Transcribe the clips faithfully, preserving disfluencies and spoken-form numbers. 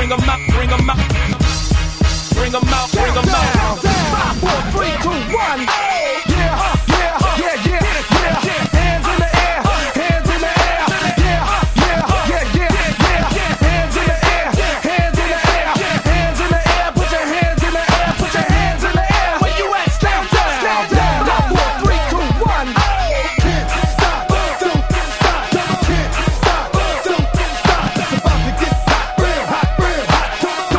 bring 'em out, bring 'em out. Bring 'em out, bring 'em out. Five, four, three, two, one. Yeah, yeah, yeah, yeah, yeah. Hands in the air, hands in the air. Yeah, yeah, yeah, yeah, yeah. Hands in the air, hands in the air, hands in the air. Put your hands in the air, put your hands in the air. Where you at? Stand down, stand down. Five, four, three, two, one. Can't stop, don't stop, can't stop, don't stop. It's about to get hot, real hot, real hot.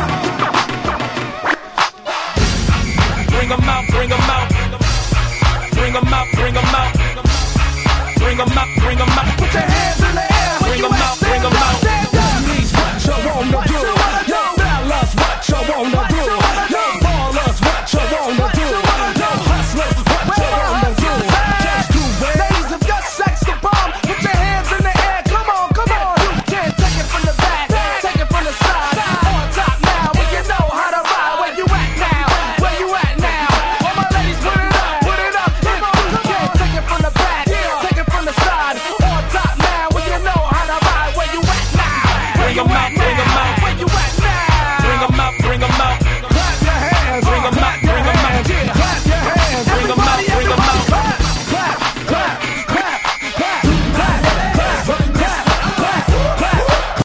Bring 'em out, bring 'em out. Bring 'em out, bring 'em out. Bring 'em out, bring 'em out. Put your hands in the air. Bring 'em out, bring 'em out. Ladies, what you wanna do? Yo, fellas, what you wanna do? Yo, ballers, what you wanna do? Yo, hustlers, what you wanna do? Just do it. Ladies, if your sex the bomb, put your hands in the air. Come on, come on. You can't take it from the back, take it from the side. On top now, when you know how to ride. Where you at now? Where you at now? All my ladies, put it up, put it up. If you can't take it from the back, take it from the side. On top now, when you know how to ride. Where you at now? Bring 'em out, bring